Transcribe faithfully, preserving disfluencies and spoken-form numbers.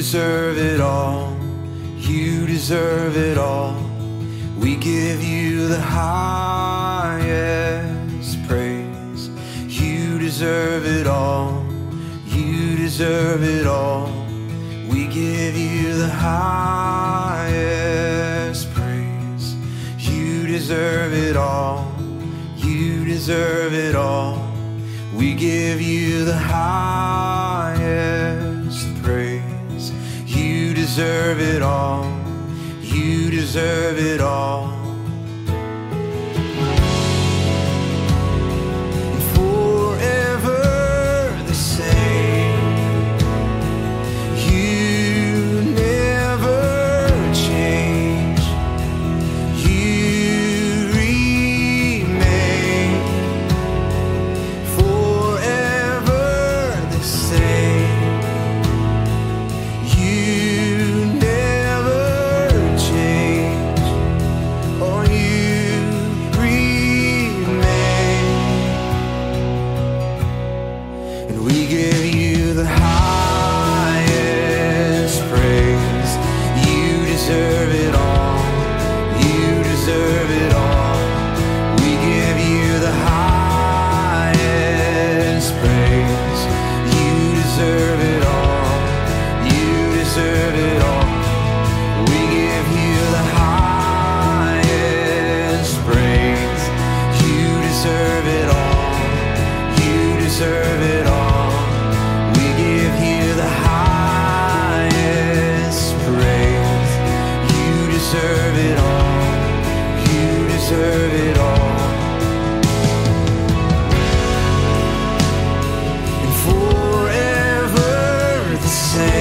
deserve it all. You deserve it all. We give you the highest praise. You deserve it all. You deserve it all. We give you the highest praise. You deserve it all. You deserve it all. We give you the highest praise. You deserve it all. You deserve it all. And forever the same. You never change. You remain forever the same. You never change. Oh, you remain. And we give you the highest praise. You deserve it all. You deserve it all. We give you the highest praise. You deserve it all. You deserve it all. We give you the highest praise. You deserve it all. You deserve it all. We give you the highest praise. You deserve it all. You deserve it all. And forever the same.